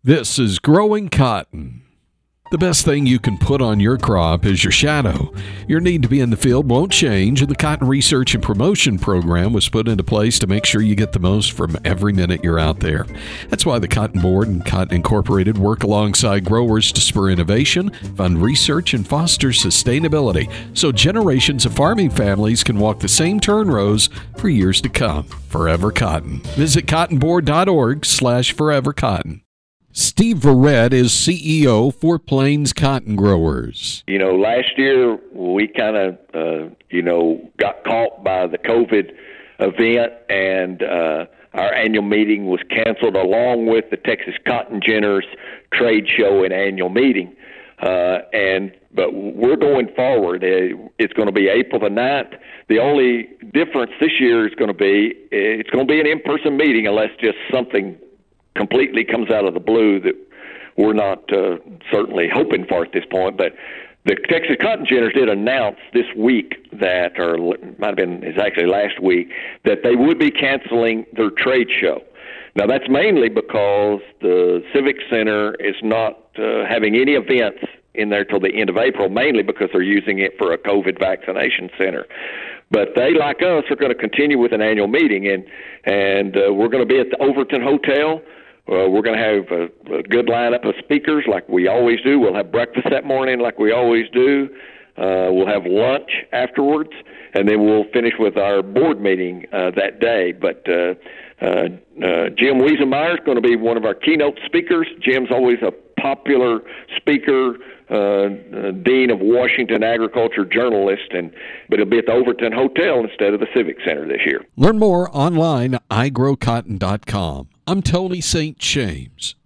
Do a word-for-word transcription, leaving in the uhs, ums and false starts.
This is Growing Cotton. The best thing you can put on your crop is your shadow. Your need to be in the field won't change, and the Cotton Research and Promotion Program was put into place to make sure you get the most from every minute you're out there. That's why the Cotton Board and Cotton Incorporated work alongside growers to spur innovation, fund research, and foster sustainability, so generations of farming families can walk the same turn rows for years to come. Forever Cotton. Visit cottonboard.org slash forever cotton. Steve Verrett is C E O for Plains Cotton Growers. You know, last year we kind of, uh, you know, got caught by the COVID event, and uh, our annual meeting was canceled along with the Texas Cotton Ginners trade show and annual meeting. Uh, and but we're going forward. It's going to be April the ninth. The only difference this year is going to be it's going to be an in-person meeting unless just something completely comes out of the blue that we're not uh, certainly hoping for at this point. But the Texas Cotton Ginners did announce this week that, or it might have been exactly last week, that they would be canceling their trade show. Now, that's mainly because the Civic Center is not uh, having any events in there till the end of April, mainly because they're using it for a COVID vaccination center. But they, like us, are going to continue with an annual meeting, and, and uh, we're going to be at the Overton Hotel. Uh, we're going to have a, a good lineup of speakers like we always do. We'll have breakfast that morning like we always do. Uh, we'll have lunch afterwards, and then we'll finish with our board meeting uh, that day. But uh, uh, uh, Jim Wiesenmeyer is going to be one of our keynote speakers. Jim's always a popular speaker, uh, uh, Dean of Washington Agriculture Journalist, and but he'll be at the Overton Hotel instead of the Civic Center this year. Learn more online at i grow cotton dot com. I'm Tony Saint James.